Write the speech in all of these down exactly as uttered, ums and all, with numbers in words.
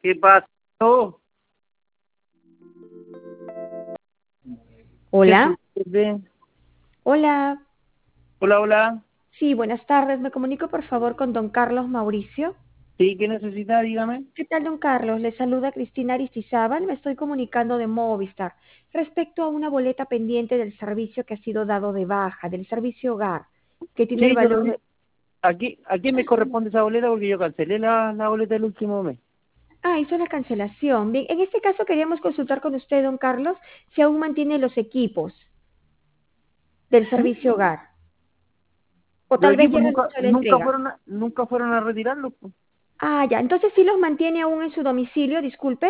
¿Qué pasó? ¿Qué Hola, sucede? hola. Hola, hola. Sí, buenas tardes. Me comunico por favor con don Carlos Mauricio. ¿Sí? ¿Qué necesita? Dígame. ¿Qué tal, don Carlos? Le saluda Cristina Aristizábal. Me estoy comunicando de Movistar respecto a una boleta pendiente del servicio que ha sido dado de baja, del servicio hogar, que tiene el Sí, yo lo valor vi. de... Aquí, ¿a quién me corresponde esa boleta? Porque yo cancelé la, la boleta del último mes. Ah, hizo la cancelación. Bien, en este caso queríamos consultar con usted, don Carlos, si aún mantiene los equipos del ¿Mm? servicio hogar. O Los tal vez ya equipos nunca, realizó la nunca entrega. fueron a, nunca fueron a retirarlos. Po. Ah, ya. Entonces sí los mantiene aún en su domicilio, disculpe.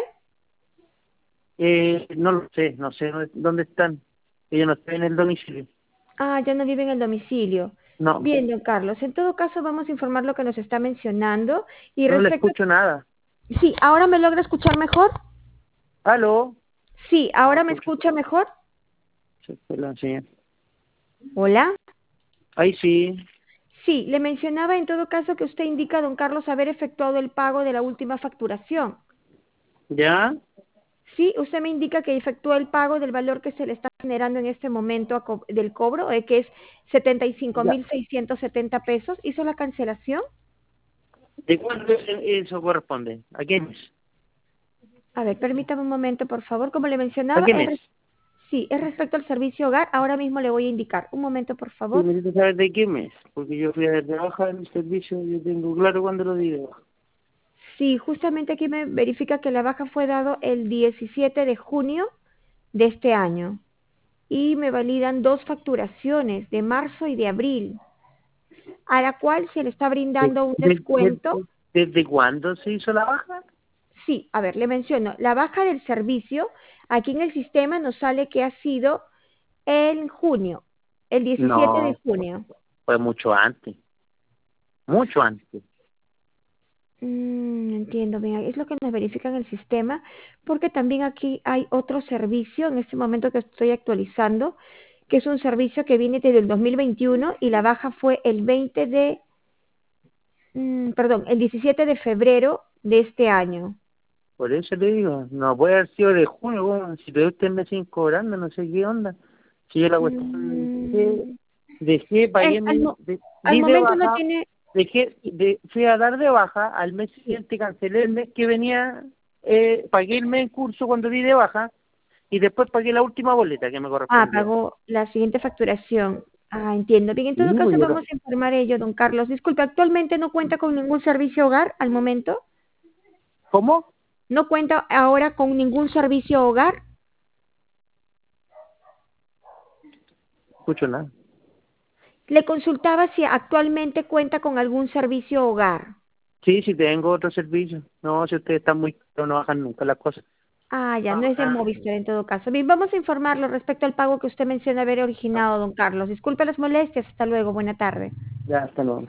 Eh, no lo sé, no sé dónde, dónde están. Ellos no están en el domicilio. Ah, ya no vive en el domicilio. No, Bien, don Carlos. En todo caso, vamos a informar lo que nos está mencionando. Y no le respecto... escucho nada. Sí, ¿ahora me logra escuchar mejor? ¿Aló? Sí, No ¿ahora me escucho. escucha mejor? Se fue la señal. Hola. Ahí sí. Sí, le mencionaba en todo caso que usted indica, don Carlos, haber efectuado el pago de la última facturación. ¿Ya? Sí, usted me indica que efectuó el pago del valor que se le está generando en este momento a co- del cobro, eh, que es setenta y cinco Ya. mil seiscientos setenta pesos. ¿Hizo la cancelación? ¿De cuándo es- eso corresponde? ¿A quién es? A ver, permítame un momento, por favor. Como le ¿A mencionaba, quién es es? sí, es respecto al servicio hogar. Ahora mismo le voy a indicar. Un momento, por Sí, favor. necesito saber de qué mes, porque yo fui a dar de baja en el servicio, yo tengo claro cuándo lo di de baja. Sí, justamente aquí me verifica que la baja fue dado el diecisiete de junio de este año y me validan dos facturaciones de marzo y de abril, a la cual se le está ¿De- brindando un de- de- descuento. ¿Desde cuándo se hizo la baja? Sí, a ver, le menciono, la baja del servicio, aquí en el sistema nos sale que ha sido en junio, el diecisiete de No, junio. fue mucho antes, mucho antes. Mm, entiendo, bien, es lo que nos verifica en el sistema, porque también aquí hay otro servicio en este momento que estoy actualizando, que es un servicio que viene desde el dos mil veintiuno y la baja fue el veinte de, mm, perdón, el diecisiete de febrero de este año. Por eso le digo, no puede haber sido de junio, bueno, si todavía usted me siguen cobrando, no sé qué onda. Si yo la cuestión dejé, Mm, dejé, en- pagué, al, mi, mo- de- al di de momento no baja, tiene, dejé, de, fui a dar de baja, al mes sí. siguiente cancelé el mes que venía, eh, pagué el mes en curso cuando di de baja, y después pagué la última boleta que me Ah, correspondía. pagó la siguiente facturación. Ah, entiendo. Bien, en todo Sí, caso pues yo lo- vamos a informar ello, don Carlos. Disculpe, ¿actualmente no cuenta con ningún servicio hogar al momento? ¿Cómo? ¿No cuenta ahora con ningún servicio hogar? Escucho nada. Le consultaba si actualmente cuenta con algún servicio hogar. Sí, sí tengo otro servicio. No, si ustedes están muy caros, no bajan nunca las cosas. Ah, ya, no es de Ah, Movistar en todo caso. Bien, vamos a informarlo respecto al pago que usted menciona haber originado, don Carlos. Disculpe las molestias. Hasta luego. Buena tarde. ya, hasta luego.